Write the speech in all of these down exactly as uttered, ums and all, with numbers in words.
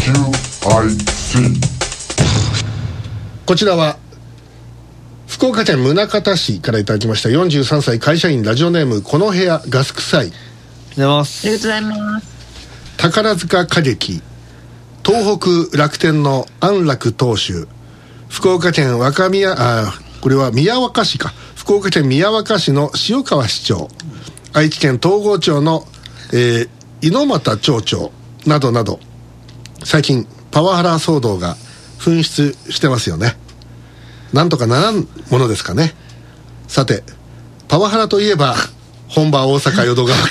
キューアイシー。 こちらは福岡県宗像市からいただきました。よんじゅうさんさい会社員、ラジオネームこの部屋ガス臭い。 ありがとうございます。 ありがとうございます。 宝塚歌劇東北楽天の安楽投手、福岡県若宮あこれは宮若市か福岡県宮若市の塩川市長、愛知県東郷町の、えー、猪俣町長などなど、最近パワハラ騒動が噴出してますよね。なんとかならんものですかね。さてパワハラといえば本場大阪淀川区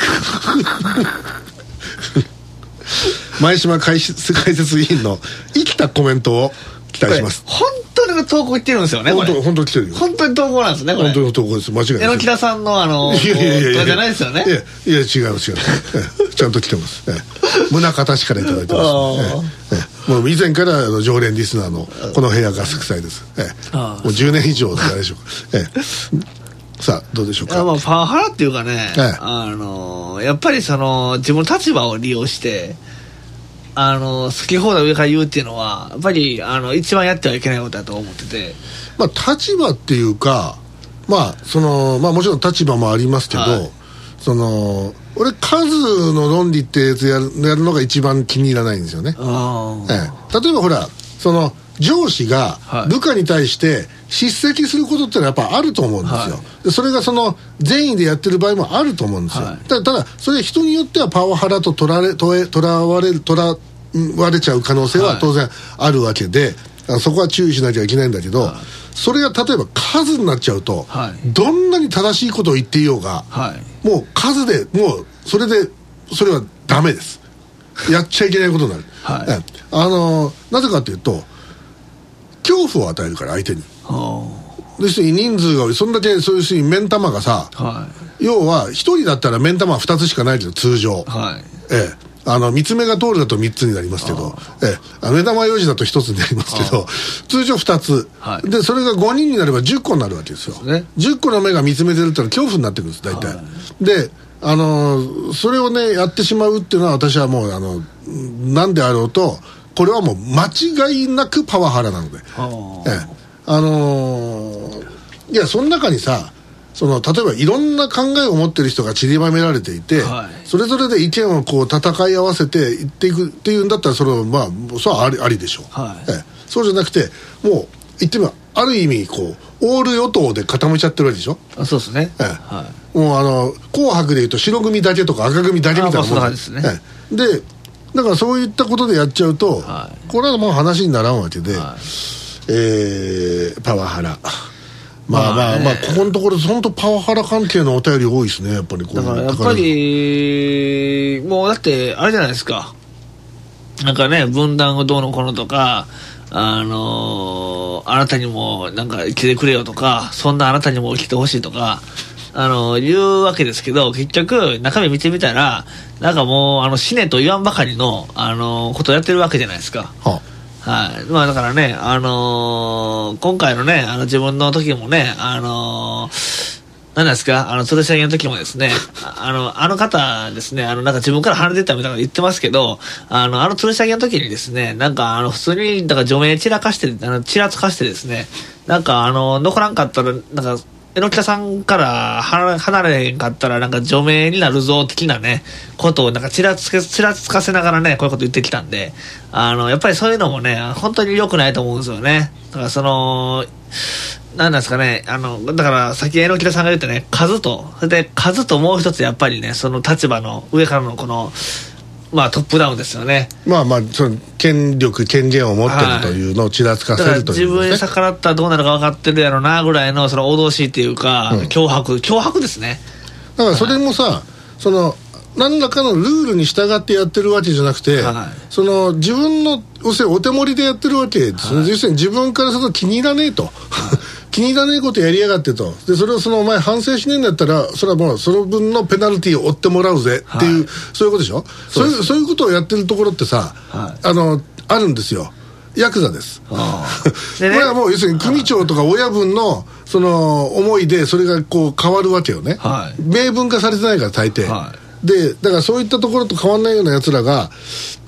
前島解説、解説委員の生きたコメントを期待します。 本当に投稿来てるんですよね。 本当本当に来てるよ。 本当に投稿なんですね。これ本当に投稿です。間違いない。 榎木田さんのあのいやいやいやいやじゃないですよね。 いやいや違う違うちゃんと来てます。宗像市からいただいてます。もう以前からあの常連リスナーのこの部屋ガス臭いです。もうじゅうねん以上じゃないでしょうか。さあどうでしょうか。 いやまあパワハラっていうかね、 はい、 あのやっぱりその自分の立場を利用してあの好き放題上から言うっていうのはやっぱりあの一番やってはいけないことだと思ってて、 まあ立場っていうかまあそのまあもちろん立場もありますけど、はい、その俺数の論理ってやつやる、やるのが一番気に入らないんですよね。あ、ええ、例えばほらその上司が部下に対して叱責することってのはやっぱあると思うんですよ、はい、でそれがその善意でやってる場合もあると思うんですよ、はい、ただ、ただそれ人によってはパワハラととられとえとらわれるとらわれちゃう可能性は当然あるわけで、はい、そこは注意しなきゃいけないんだけど、はい、それが例えば数になっちゃうと、はい、どんなに正しいことを言っていようが、はい、もう数でもうそれでそれはダメです。やっちゃいけないことになる、はい、あのなぜかというと恐怖を与えるから相手に。要するに人数が多い、そんだけそういう人に目ん玉がさ、はい、要はひとりだったら目ん玉はふたつしかないけど通常、はい、ええ、あの三つ目が通るだとみっつになりますけど、ええ、目玉ようじだとひとつになりますけど通常ふたつ、はい、でそれがごにんになればじゅっこになるわけですよ、ね、じゅっこの目が見つめてるってのは恐怖になってくるんです大体、はい、であのそれをねやってしまうっていうのは私はもうあの何であろうとこれはもう間違いなくパワハラなので、ええ、あのー、いやその中にさその例えばいろんな考えを持ってる人が散りばめられていて、はい、それぞれで意見をこう戦い合わせていっていくっていうんだったらそれはまあそれはあり、ありでしょう、はい、ええ、そうじゃなくてもう言ってみればある意味こうオール与党で固めちゃってるわけでしょ。 あそうですね、ええ、 はい、もうあの紅白でいうと白組だけとか赤組だけみたいなもんですね、 ええ、でだからそういったことでやっちゃうと、はい、これはもう話にならんわけで、はい、えー、パワハラまあまあまあここのところ本当パワハラ関係のお便り多いですねやっぱりこう。 だからやっぱりもうだってあれじゃないですか、なんかね分断をどうのこうのとかあのー、あなたにもなんか生きてくれよとかそんなあなたにも生きてほしいとかあの言うわけですけど結局中身見てみたらなんかもうあの死ねと言わんばかりのあのことをやってるわけじゃないですか。はあ、はい、まあだからねあのー、今回のねあの自分の時もねあのー、何ですかあの吊るし上げの時もですねあのあの方ですねあのなんか自分から離れてたみたいなこと言ってますけどあのあの吊るし上げの時にですねなんかあの普通にだから除名散らかしてあのちらつかしてですねなんかあの残らんかったらなんか榎田さんから離れへんかったらなんか除名になるぞ的なねことをなんかちらつけちらつかせながらねこういうこと言ってきたんであのやっぱりそういうのもね本当に良くないと思うんですよね。だからその何なんですかねあのだからさっき榎田さんが言ったね数とそれで数ともう一つやっぱりねその立場の上からのこのまあトップダウンですよね。まあまあその権力権限を持ってるというのをちらつかせるという、ね、自分に逆らったらどうなるか分かってるやろなぐらいのその脅しっていうか、うん、脅迫脅迫ですね。だからそれもさ、はい、その何らかのルールに従ってやってるわけじゃなくて、はい、その自分の要するにお手盛りでやってるわけです、はい、要するに自分からすると気に入らねえと、はい気に入らねえことやりやがってとでそれをそのお前反省しねえんだったらそれはもうその分のペナルティを負ってもらうぜっていう、はい、そういうことでしょ。そういう、そういうことをやってるところってさ、はい、あのあるんですよ。ヤクザです。でね、これはもう要するに組長とか親分のその思いでそれがこう変わるわけよね、はい、明文化されてないから大抵、はい、でだからそういったところと変わらないようなやつらがまあ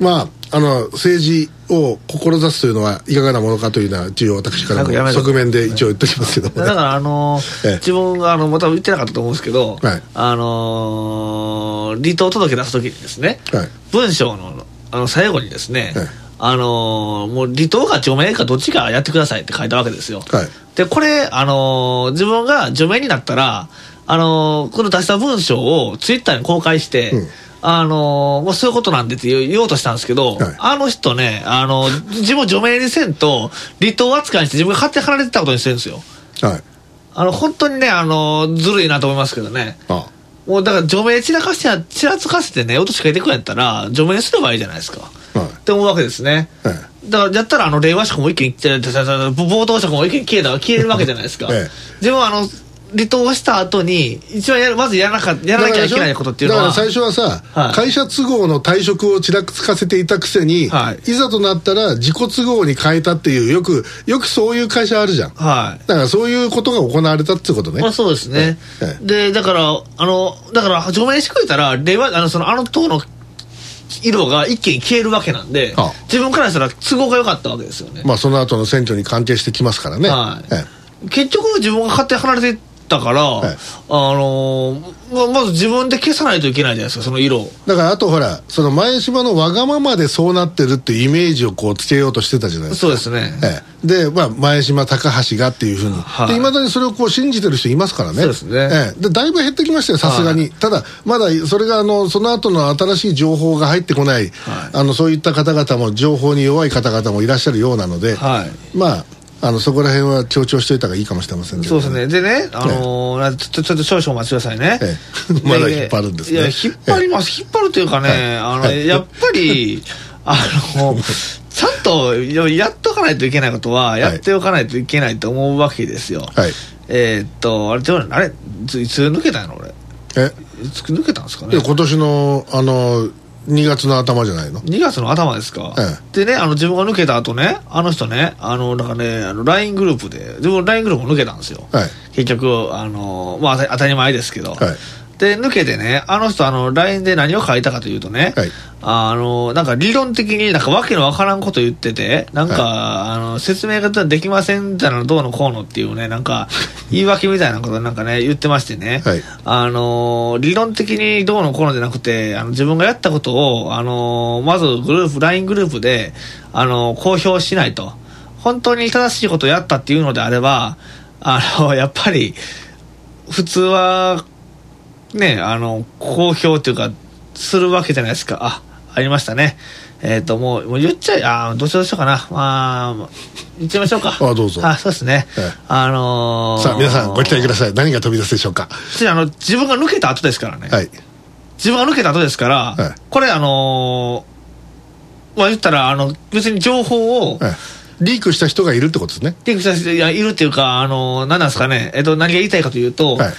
あの政治を志すというのはいかがなものかというのは一応私からの側面で一応言っておきますけども、ね、 だからあのー、自分があのまた言ってなかったと思うんですけど、 はい、 あのー、離党届出すときにですね、はい、文章のあの最後にですね、はい、あのー、もう離党か除名かどっちかやってくださいって書いたわけですよ、はい、でこれ、あのー、自分が除名になったら、あのー、この出した文章をツイッターに公開して、うん、あのー、もうそういうことなんでって言おうとしたんですけど、はい、あの人ね、あのー、自分を除名にせんと離党扱いにして自分が勝手に離れてたことにしてるんですよ、はい、あの本当にね、あのー、ずるいなと思いますけどね。ああ、もうだから除名散らかしてちらつかせてね、落としかけてくるんやったら除名すればいいじゃないですか、はい、って思うわけですね、はい、だからやったらあの令和色も一気に暴動色も一気に消えた消えるわけじゃないですか、はい、自分はあの離党した後に一番やるまずやらなかやらなきゃいけないことっていうのは、 だから最初はさ、はい、会社都合の退職をちらつかせていたくせに、はい、いざとなったら自己都合に変えたっていう、よくよくそういう会社あるじゃん、はい、だからそういうことが行われたってことね。 まあ、そうですね、はいはい、でだからあのだから除名してくれたら令和あのそのあの党の色が一気に消えるわけなんで、ああ自分からしたら都合が良かったわけですよね。 まあその後の選挙に関係してきますからね、はいはい、結局自分が勝手に離れてだから、はい、あのー、ま, まず自分で消さないといけないじゃないですか、その色を。 だからあとほら、その前島のわがままでそうなってるっていうイメージをこうつけようとしてたじゃないですか。 そうですね、 ええ、で、まあ、前島高橋がっていうふうに、はい、でいまだにそれをこう信じてる人いますからね。 そうですね、 ええ、でだいぶ減ってきましたよ、さすがに、はい、ただまだそれがあのその後の新しい情報が入ってこない、はい、あのそういった方々も情報に弱い方々もいらっしゃるようなので、はい、まああのそこら辺は強調しておいた方がいいかもしれませんけど、ね、 そうですね。でね、あのーね、ちょっとちょっと少々お待ちくださいね、ええ、まだ引っ張るんですね。 いや引っ張ります、ええ、引っ張るというかね、はい、あの、はい、やっぱりあのちゃんとやっとかないといけないことはやっておかないといけないと思うわけですよ、はい、えー、っとあれあれいつ抜けたんやろ俺。えいつ抜けたんですかね。 今年のあのにがつの頭じゃないの。 にがつの頭ですか、ええ、でね、あの自分が抜けた後ね、あの人ね、あのなんかね、あの ライン グループで自分 ライン グループも抜けたんですよ、はい、結局あの、まあ、当たり前ですけど、はい、で抜けてね、あの人あの ライン で何を書いたかというとね、はい、あのなんか理論的になんかわけのわからんこと言ってて、なんか、はい、あの説明ができませんみたいなのどうのこうのっていうね、なんか言い訳みたいなことなんかね言ってましてね、はい、あの理論的にどうのこうのじゃなくて、あの自分がやったことをあのまずグループ ライン グループであの公表しないと、本当に正しいことをやったっていうのであれば、あのやっぱり普通はね、あの公表っていうかするわけじゃないですか。あ、ありましたね。えっ、ー、ともうもう言っちゃい、あ、どうしようしようかな。まあ言っちゃいましょうか。 あ、どうぞ。 あ、そうですね。はい、あのー、 さあ皆さんご期待ください。何が飛び出すでしょうか。 あの自分が抜けた後ですからね。はい。自分が抜けた後ですから、はい、これあのー、まあ言ったらあの別に情報を、はい、 リークした人がいるってことですね。 リークした人がいるっていうか、あのー、何なんですかね。えっ、ー、と何が言いたいかというと。はい、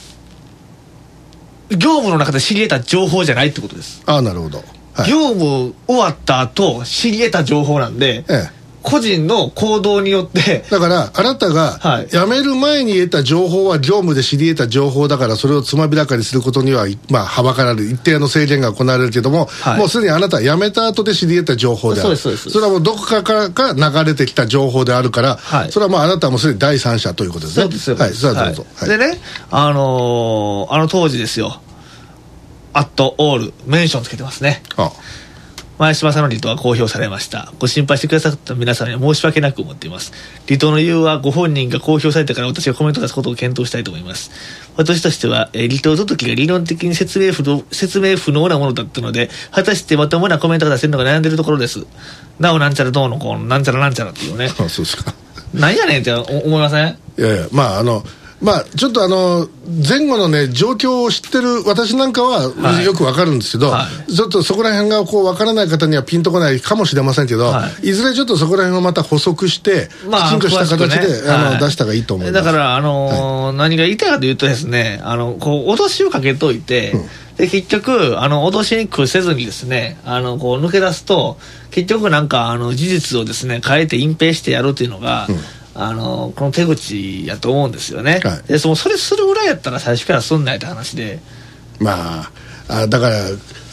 業務の中で知り得た情報じゃないってことです。 ああ、なるほど、 はい、業務終わった後知り得た情報なんで、ええ、個人の行動によって。 だからあなたが辞める前に得た情報は業務で知り得た情報だから、それをつまびらかにすることには、まあ、はばかられる一定の制限が行われるけども、はい、もうすでにあなたは辞めた後で知り得た情報である。そうです、そうです。それはもうどこかから流れてきた情報であるから、はい、それはもうあなたはもうすでに第三者ということですね。 そうですよ、 はい、それはどうぞ、 はいはい、でね、あのー、あの当時ですよ、アットオールメンションつけてますね。ああ、前島さんの離党は公表されました。ご心配してくださった皆さんには申し訳なく思っています。離党の理由はご本人が公表されてから私がコメントを出すことを検討したいと思います。私としては、えー、離党届が理論的に説明不能、説明不能なものだったので、果たしてまともなコメントが出せるのが悩んでいるところです。なおなんちゃらどうのこうのなんちゃらなんちゃらっていうね。 あ、そうですか。 なんやねんって思いません？ いやいや、まああのまあ、ちょっとあの前後のね状況を知ってる私なんかはよくわかるんですけど、はい、ちょっとそこら辺がこうわからない方にはピンとこないかもしれませんけど、はい、いずれちょっとそこら辺をまた補足して、まあ、きちんとした形で、ね、あの、はい、出した方がいいと思います。 だからあのーはい、何が言いたいかというとですね、あのこう脅しをかけといて、うん、で結局あの脅しに屈せずにですね、あのこう抜け出すと結局なんかあの事実をですね変えて隠蔽してやるっていうのが、うん、あのこの手口やと思うんですよね、はい、でそのそれするぐらいやったら最初からすんないって話で、 まあ、あだから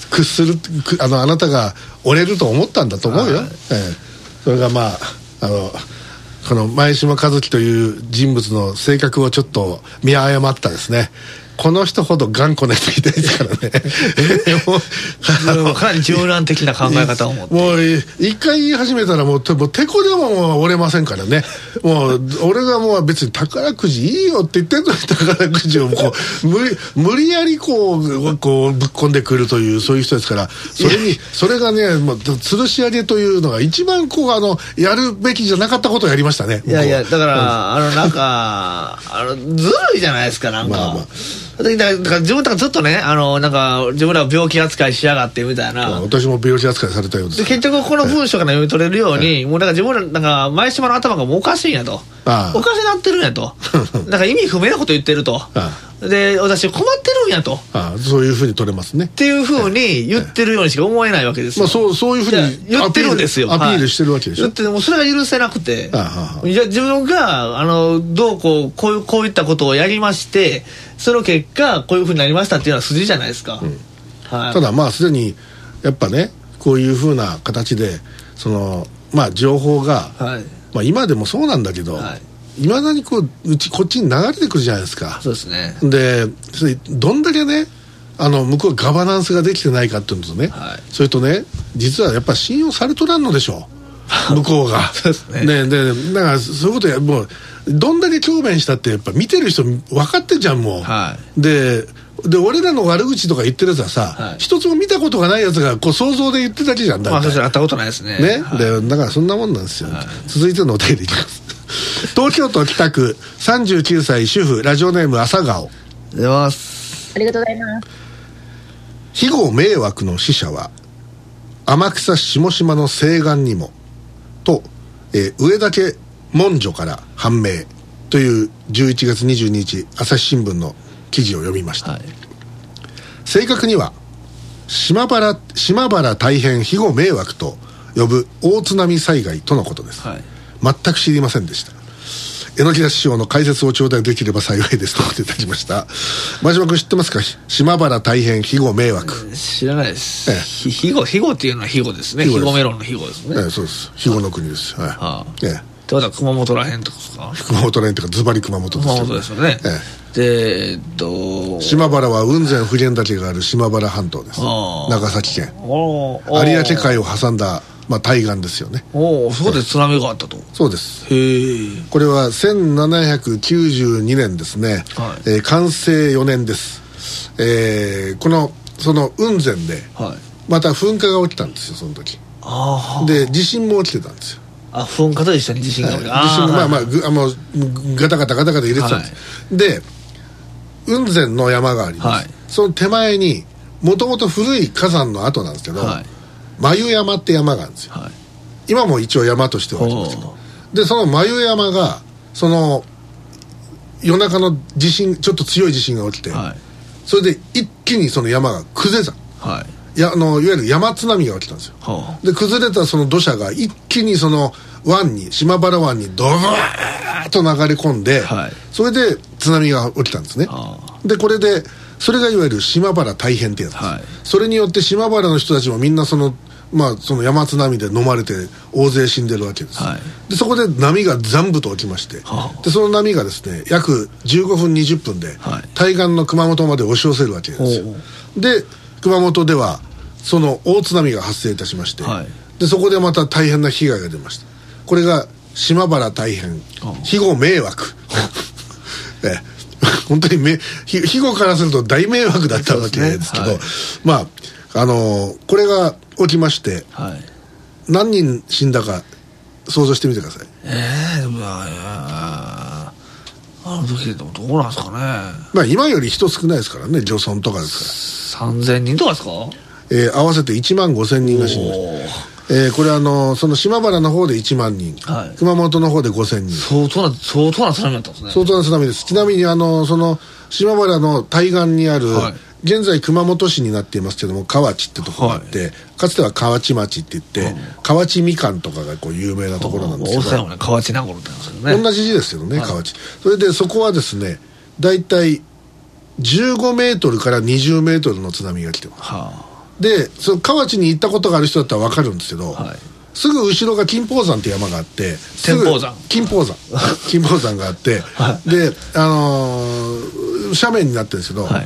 屈するあのあなたが折れると思ったんだと思うよ、はい、えー、それがまああのこの前島和樹という人物の性格をちょっと見誤ったですね。この人ほど頑固な人いないですからねもうかなり柔軟的な考え方を持ってもう一回言い始めたらもうてこでももう折れませんからね。もう俺がもう別に宝くじいいよって言ってんのに宝くじをこう無理、無理やりこう、こうぶっ込んでくるというそういう人ですから、それにそれがねもう吊るし上げというのが一番こうあのやるべきじゃなかったことをやりましたね。 いやいやだからあのなんかあのずるいじゃないですかなんか、まあまあだからだから自分とかずっとねあのなんか自分らを病気扱いしやがってみたいな。 私も病気扱いされたようです。 で結局この文章から読み取れるように、はい、もうだから自分らなんか前島の頭がもうおかしいんやと、ああおかしなってるんやとなんか意味不明なこと言ってると、ああで私困ってるんやと、 ああそういうふうに取れますねっていうふうに言ってるようにしか思えないわけですよ、 まあ、そうそういうふうに言ってるんですよ。 アピールしてるわけでしょ、 はい、言ってもそれが許せなくて、 ああじゃあ自分があのどうこうこういうこういったことをやりましてその結果こういうふうになりましたっていうのは筋じゃないですか、うんはい、 ただまあすでにやっぱねこういうふうな形でそのまあ情報が、はいまあ、今でもそうなんだけど、はいいまだにこう、うちこっちに流れてくるじゃないですか。 そうですね。 でそれどんだけねあの向こうガバナンスができてないかっていうのとね、はい、それとね実はやっぱ信用されとらんのでしょ向こうがそうですね。 ねでだからそういうことやもうどんだけ強弁したってやっぱ見てる人分かってんじゃんもう、はい、でで俺らの悪口とか言ってるやつはさ、はい、一つも見たことがないやつがこう想像で言ってるだけじゃんだまあそれ会ったことないですねね、 はい、 でだからそんなもんなんですよ、はい、続いてのお便りいきます東京都北区さんじゅうきゅうさい主婦ラジオネーム朝顔。 ありがとうございます。 ありがとうございます。 非語迷惑の使者は天草下島の西岸にもと、えー、上田家文書から判明というじゅういちがつにじゅうににち朝日新聞の記事を読みました、はい、正確には島原島原大変非語迷惑と呼ぶ大津波災害とのことです、はい、全く知りませんでした。榎田師匠の解説を頂戴できれば幸いですと言っていただきました真島君知ってますか島原大変非語迷惑、 えー、知らないです、ええ、ひごひごっていうのはひごですね。ひごメロンのひごですね、 ええ、そうですひごの国です、はい、はあええ、ってことは熊本らへんとかですか。 熊本らへんとかズバリ熊本ですよ、 熊本ですよね、ええ、でえっと島原は雲仙普賢岳がある島原半島です。長崎県有明海を挟んだまあ、対岸ですよね。 おお、そこで津波があったと。 そうです。 へえ。 これはせんななひゃくきゅうじゅうにねんですね、はいえー、寛政よねんです、えー、このその雲仙でまた噴火が起きたんですよその時。 あで地震も起きてたんですよ。 あ噴火と一緒に地震が起きた、はい、 地震もまあまあぐあのガタガタガタガタ入れてたんです、はい、で雲仙の山があります、はい、その手前にもともと古い火山の跡なんですけど、はい眉山って山があるんですよ、はい、今も一応山としてはありますけど、でその眉山がその夜中の地震ちょっと強い地震が起きて、はい、それで一気にその山が崩れた、はい、やあのいわゆる山津波が起きたんですよ、はあ、で崩れたその土砂が一気にその湾に島原湾にドワーッと流れ込んで、はい、それで津波が起きたんですね、はあ、でこれでそれがいわゆる島原大変ってやつです、はい、それによって島原の人たちもみんなそのまあ、その山津波で飲まれて大勢死んでるわけです、はい、でそこで波がザンブと起きまして、はあ、でその波がですね約じゅうごふんにじゅっぷんで対岸の熊本まで押し寄せるわけですよ、はい、で熊本ではその大津波が発生いたしまして、はい、でそこでまた大変な被害が出ました。これが島原大変非語迷惑え本当にめ非語からすると大迷惑だったわけですけど、ねはい、まああのー、これが起きまして、はい、何人死んだか想像してみてください。 ええー、でもあの時でもどうなんですかね。 まあ今より人少ないですからね、除村とかですからさんぜんにんとかですか、 えー、合わせていちまんごせんにんが死にました。えー、これあのその島原の方でいちまんにん、はい、熊本の方でごせんにん。 相当な相当な津波だったんですね。 相当な津波です。ちなみにあのその島原の対岸にある、はい、現在熊本市になっていますけども河内ってところがあって、はい、かつては河内町って言って、うん、河内みかんとかがこう有名なところなんですけど、 大阪もね河内名頃って言いますよね。 同じ字ですけどね、はい、河内。それでそこはですねだいたいじゅうごメートルからにじゅうメートルの津波が来てます、はあ、 でその河内に行ったことがある人だったら分かるんですけど、はい、すぐ後ろが金峰山って山があって、 天保山金峰山金峰山があって、はい、で、あのー、斜面になってるんですけど、はい、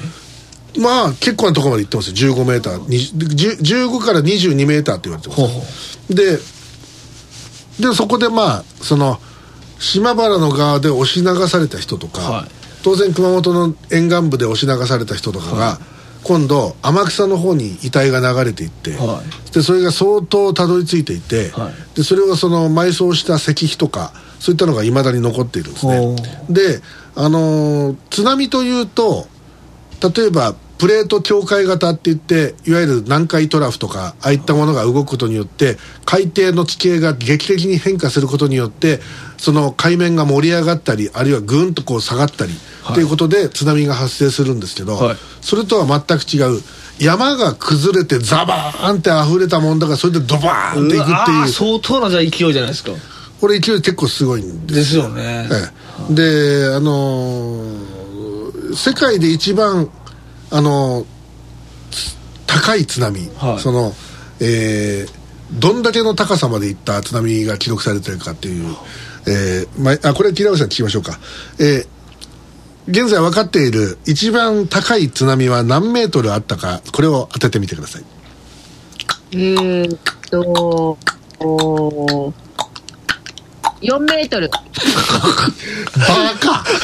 まあ結構なところまで行ってますよ。じゅうごメーター、じゅうごからにじゅうにメーターって言われてます。ほうほう。ででそこでまあその島原の側で押し流された人とか、はい、当然熊本の沿岸部で押し流された人とかが、はい、今度天草の方に遺体が流れていって、はい、でそれが相当たどり着いていて、はい、でそれをその埋葬した石碑とかそういったのがいまだに残っているんですね。で、あのー、津波というと例えばプレート境界型っていっていわゆる南海トラフとかああいったものが動くことによって海底の地形が劇的に変化することによってその海面が盛り上がったりあるいはぐんとこう下がったりということで津波が発生するんですけど、はい、それとは全く違う山が崩れてザバーンって溢れたもんだからそれでドバーンっていくっていう相当なじゃあ勢いじゃないですか。 これ勢い結構すごいんですですよね、 ええ、であのー、世界で一番あの高い津波、はい、その、えー、どんだけの高さまでいった津波が記録されてるかっていう、えーまあ、これは木田さん聞きましょうか、えー、現在分かっている一番高い津波は何メートルあったかこれを当ててみてください。 えーっとおよんメートル。バカ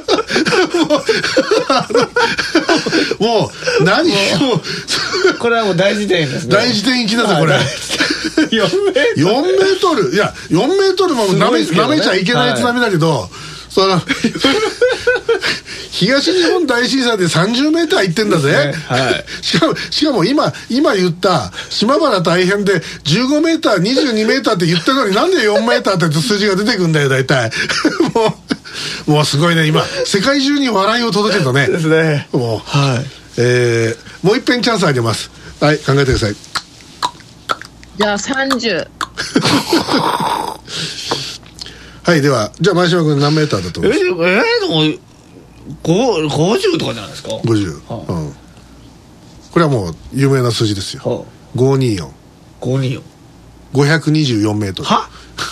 もうもう何もうこれはもう大事点ですね。 大事点行きだぞこれ。よんメートルいやよんメートルもなめ、ね、なめちゃいけない津波だけど、はい、その東日本大震災でさんじゅうメーターいってんだぜ、ねはい、しかもしかも今今言った島原大変でじゅうごメーターにじゅうにメーターって言ってるのになんでよんメーターって数字が出てくんだよ大体もうもうすごいね今世界中に笑いを届けたねですね。 もう、はいえー、もう一遍チャンスあげます。はい考えてください。 じゃあさんじゅうはいではじゃあ前島君何メーターだと思います？ えー、えー、でもごじゅうとかじゃないですか。 ごじゅう、はあうん、これはもう有名な数字ですよ、はあ、ごひゃくにじゅうよんごひゃくにじゅうよんごひゃくにじゅうよんメートルは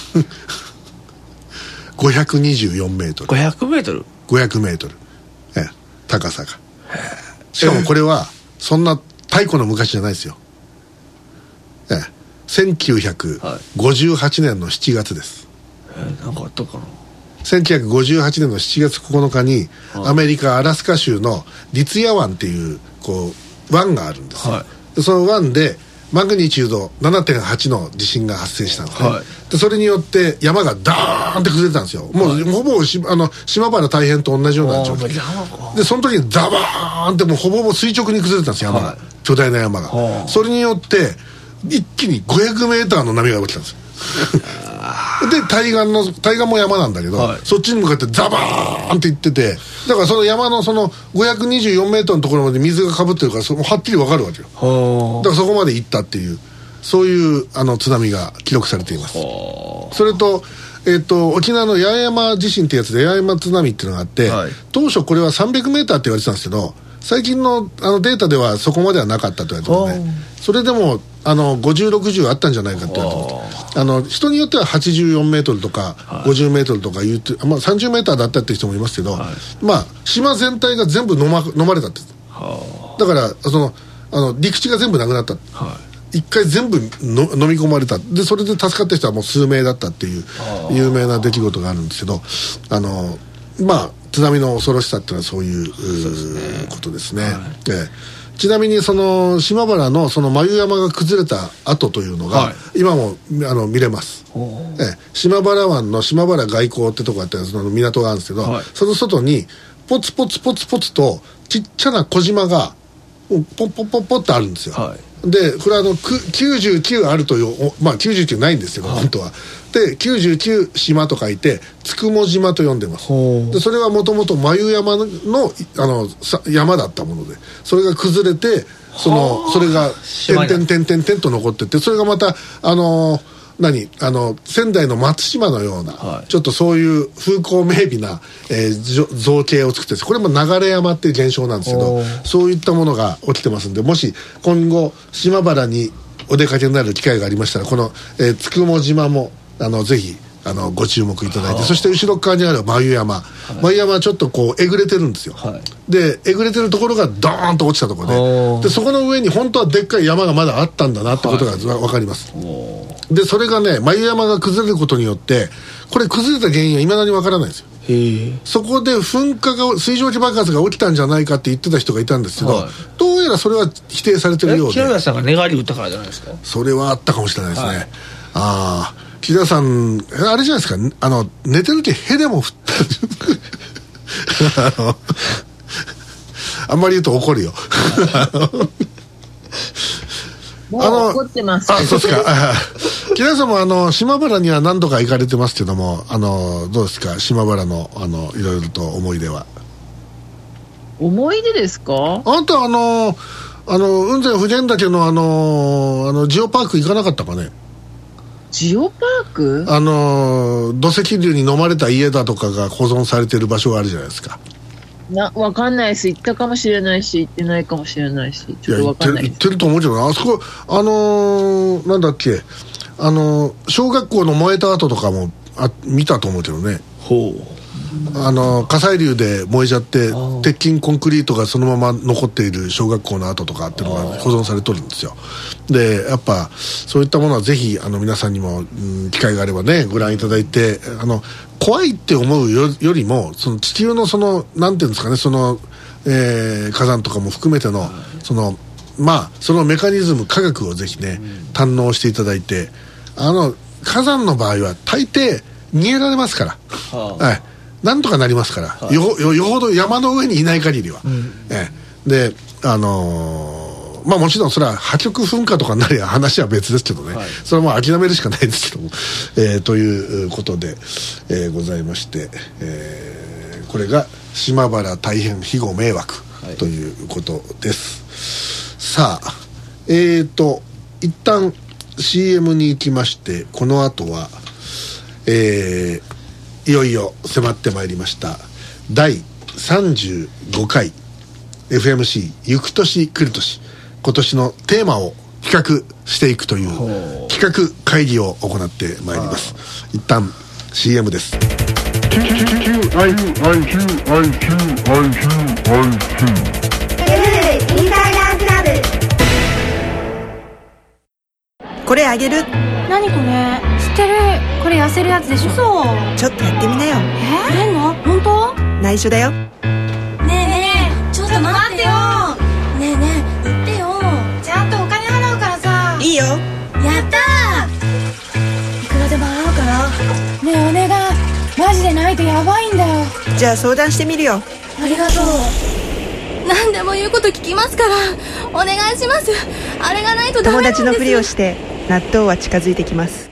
ごひゃくにじゅうよんメートルごひゃくメートルごひゃくメートル、ええ、高さがしかもこれはそんな太古の昔じゃないですよ、ええ、せんきゅうひゃくごじゅうはちねんのしちがつです、 えー、なんかあったかな。 せんきゅうひゃくごじゅうはちねんのしちがつここのかに、はい、アメリカアラスカ州のリツヤ湾っていうこう湾があるんですよ、はい、でその湾でマグニチュード ななてんはち の地震が発生したんですね、はい、でそれによって山がダーンって崩れたんですよ。もう、はい、ほぼしあの島原大変と同じような状況でその時にザバーンってもうほぼほぼ垂直に崩れたんですよ山が、はい、巨大な山が、はい、それによって一気にごひゃくメーターの波が起きたんですよで対岸の対岸も山なんだけど、はい、そっちに向かってザバーンっていっててだからその山のそのごひゃくにじゅうよんメートルのところまで水がかぶってるからそのはっきり分かるわけよ。だからそこまで行ったっていうそういうあの津波が記録されています。それとえー、と沖縄の八重山地震ってやつで八重山津波っていうのがあって、はい、当初これはさんびゃくメーターって言われてたんですけど最近 の, あのデータではそこまではなかったと言われてるのでそれでもあのごじゅうろくじゅうあったんじゃないかって言われてますあの人によってははちじゅうよんメートルとかごじゅうメートルとか言うて、まあ、さんじゅうメーターだったって人もいますけど、はい、まあ島全体が全部飲 ま, 飲まれたってだからそのあの陸地が全部なくなった、はい、一回全部の飲み込まれたでそれで助かった人はもう数名だったっていう有名な出来事があるんですけどあのまあ津波の恐ろしさっていうのはそういう、うことですね、はいええ、ちなみにその島原のその眉山が崩れた跡というのが、はい、今もあの見れます、ええ、島原湾の島原外港ってとこあってその港があるんですけど、はい、その外にポツポツポツポツとちっちゃな小島がポッポッポッポッってあるんですよ、はい、でこれはあのきゅうじゅうきゅうあるというまあきゅうじゅうきゅうないんですけど、はい、本当はできゅうじゅうきゅう島と書いてつくも島と呼んでます。でそれはもともと眉山 の, あの山だったものでそれが崩れてそのそれが点々点々点と残っててそれがまたあの何あの仙台の松島のような、 はい、 ちょっとそういう風光明媚な、えー、造形を作ってです、これも流山っていう現象なんですけど、そういったものが起きてますんで、もし今後島原にお出かけになる機会がありましたら、この、えー、つくも島もあのぜひあのご注目いただいて、そして後ろ側にある眉山、はい、眉山はちょっとこうえぐれてるんですよ、はい、でえぐれてるところがドーンと落ちたところ で, でそこの上に本当はでっかい山がまだあったんだなってことが分かります、はい、でそれがね眉山が崩れることによって、これ崩れた原因はいまだに分からないんですよ。へそこで噴火が水蒸気爆発が起きたんじゃないかって言ってた人がいたんですけど、はい、どうやらそれは否定されてるようで、 清宮さんが寝返り打ったからじゃないですか。 それはあったかもしれないですね、はい、ああ木田さんあれじゃないですか、あの寝てる時へでも振ったあのあんまり言うと怒るよもう怒ってます。 あのあそうですか木田さんもあの島原には何度か行かれてますけども、あのどうですか島原のあのいろいろと思い出は。 思い出ですか。 あんたあのあの雲仙普賢岳のあのあのジオパーク行かなかったかね。 ジオパーク、 あの土石流に飲まれた家だとかが保存されてる場所があるじゃないですか。 な分かんないです。行ったかもしれないし行ってないかもしれないし、ちょっと分かんないです。 行ってると思うけどな、あそこあのー、なんだっけ、あのー、小学校の燃えた後とかもあ見たと思うけどね。ほう、あの火砕流で燃えちゃって鉄筋コンクリートがそのまま残っている小学校の跡とかっていうのが保存されとるんですよ。でやっぱそういったものはぜひあの皆さんにも、うん、機会があればねご覧いただいて、あの怖いって思う よ, よりもその地球のそのなんていうんですかね、その、えー、火山とかも含めてのそのまあそのメカニズム科学をぜひね、うん、堪能していただいて、あの火山の場合は大抵逃げられますから、はあ、はい、なんとかなりますから、はい、よ, よ, よほど山の上にいない限りは、うん、ええ、であのーまあもちろんそれは破局噴火とかになりゃ話は別ですけどね、はい、それはもう諦めるしかないですけども、えー、ということで、えー、ございまして、えー、これが島原大変非ご迷惑ということです、はい、さあえーと一旦 シーエム に行きまして、この後は、えー、いよいよ迫ってまいりましただいさんじゅうごかい エフエムシー ゆく年来る年、今年のテーマを企画していくという企画会議を行ってまいります。一旦 シーエム です。 これあげる。 何これ？知ってる。これ痩せるやつでしょ。そう。 ちょっとやってみなよ。 え？くれんの？本当？ 内緒だよ。 ねえねえ、ちょっと待ってよ。ねえねえ、売ってよ。ちゃんとお金払うからさ。 いいよ。 やったー。いくらでも払うから。ねえお願い。マジでないとやばいんだよ。 じゃあ相談してみるよ。 ありがとう。何でも言うこと聞きますからお願いします。あれがないとダメなんです。 友達のふりをして納豆は近づいてきます。